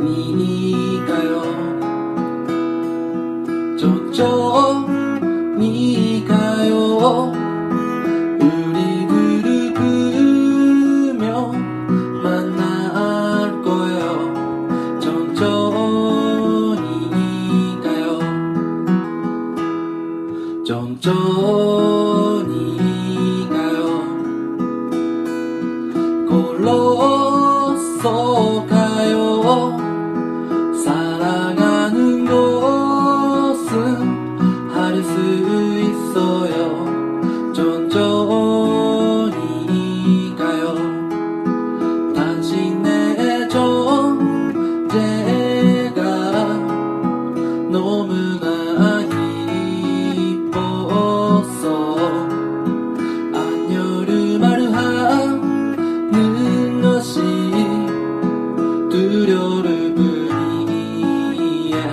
にかよ徐々にかよ우리 그룹이며 만날 거예요 천천히 가요 천천히 가요 걸어서 가요 살아가는 것은 할 수 있어요 천천히 가요 당신의 존재가 너무나 기뻤어 안녕을 하는 것이 두려울 뿐이에요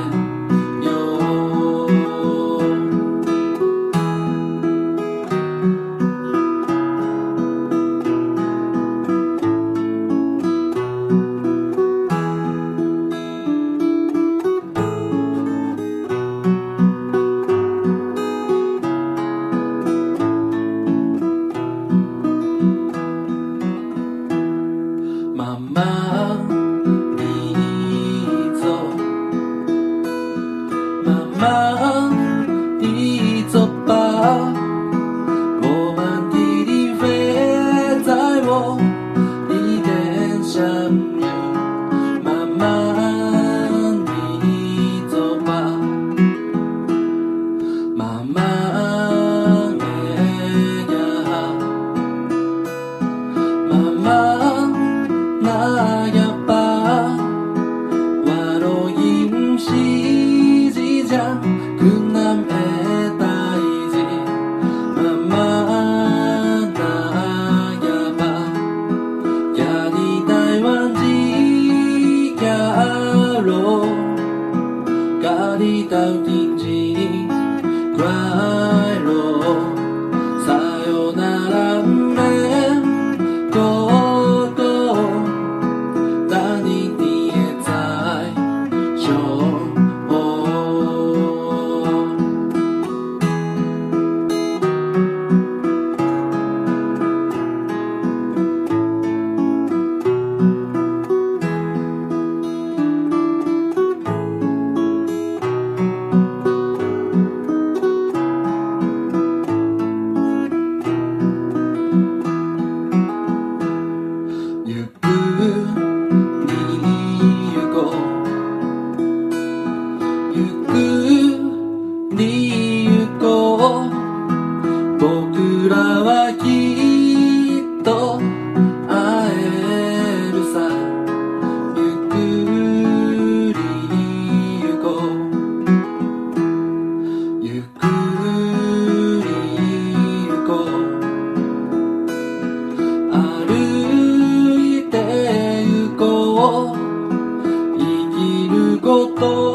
Mama 잊어봐我们的飞在我一点相遇慢慢잊어봐慢慢얘기하慢慢나가봐 와로임 시지자 그남의 다이지 만만 나가봐 야디 다이완지 야로 가디 다우딘지 과이로 사요나라 맨 고고 나니 뒤에 잘 쇼ゆっくり行こう僕らはきっと会えるさゆっくり行こうゆっくり行こう歩いて行こう生きること